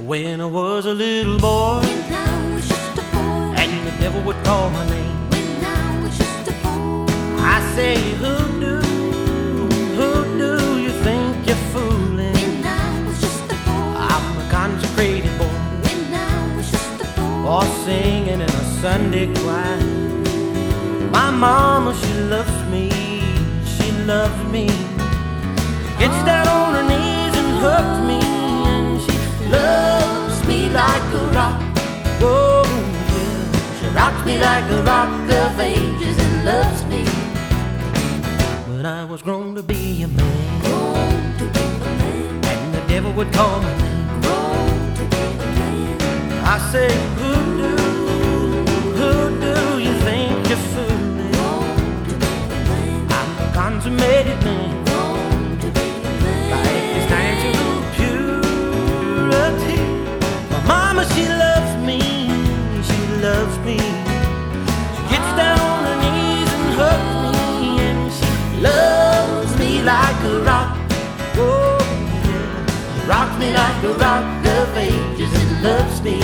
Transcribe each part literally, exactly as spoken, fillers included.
When I was a little boy, When I was just a boy. and the devil would call my name, When I was just a boy. I say, who do, who do you think you're fooling? When I was just a boy. I'm a consecrated boy, When I was just a boy. or singing in a Sunday choir. My mama, she loves me, she loves me. Gets down on her knees and hugs me, and she loves me like a rock. Oh, yeah. She rocks me like a rock of ages and loves me. But I was grown to be a man, Grown to be a man. and the devil would call my name. Grown to be a man. I say, who do, who do you think you're fooling? Grown to be a man. I'm a consummated man. Grown to be a man. Life is down to purity. My mama, she loves me, she loves me. She gets down on her knees and hugs me, and she loves me like a rock. Oh, yeah. She rocks me like a rock of ages and loves me.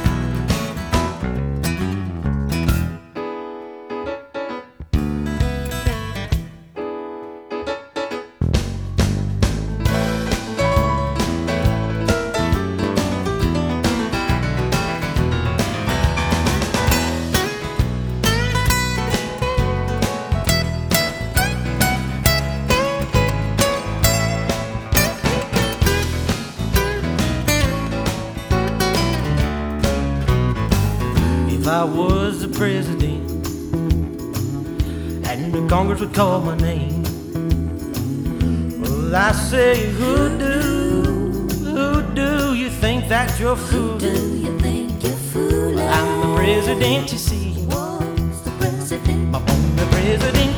If I was the president and the Congress would call my name, well, I say, who do, who do you think that you're fooling? Do you think you're fooling? I'm the president, you see. Was the president. I'm the president.